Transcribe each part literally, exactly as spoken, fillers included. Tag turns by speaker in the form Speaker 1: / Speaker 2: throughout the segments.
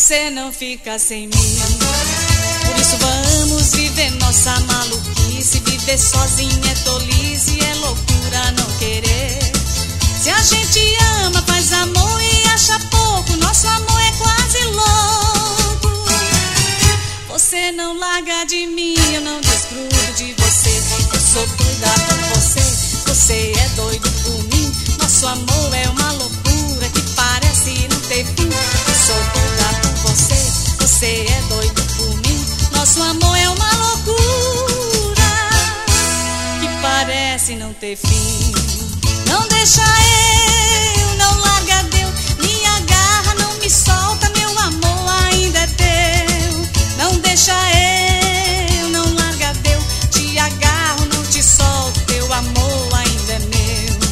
Speaker 1: você não fica sem mim. Por isso vamos viver nossa maluquice. Viver sozinho é tolice, é loucura não querer. Se a gente ama, faz amor e acha pouco, nosso amor é quase louco. Você não larga de mim, eu não desgrudo de você. Eu sou doida por você, você é doido por mim. Nosso amor é uma loucura que parece não ter fim. Eu sou doida por você, você é doido por mim. Nosso amor é uma loucura que parece não ter fim. Não deixa eu, não larga Deus, me agarra, não me solta, meu amor ainda é teu. Não deixa eu, não larga Deus, te agarro, não te solto, teu amor ainda é meu.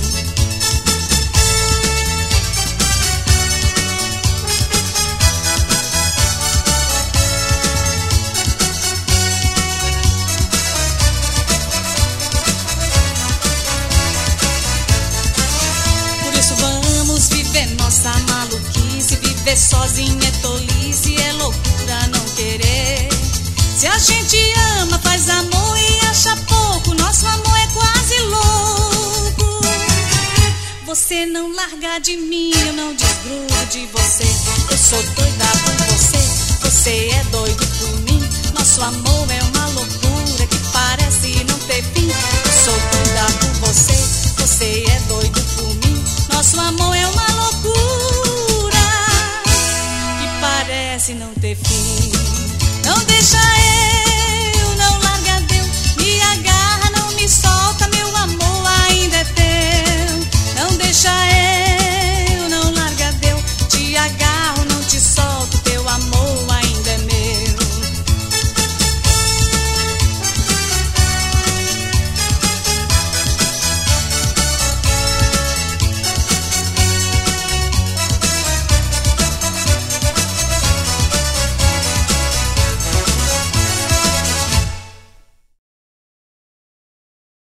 Speaker 1: Nossa maluquice, viver sozinho é tolice, é loucura não querer. Se a gente ama, faz amor e acha pouco, nosso amor é quase louco. Você não larga de mim, eu não desgrudo de você. Eu sou doida por você, você é doido por mim. Nosso amor é uma loucura que parece não ter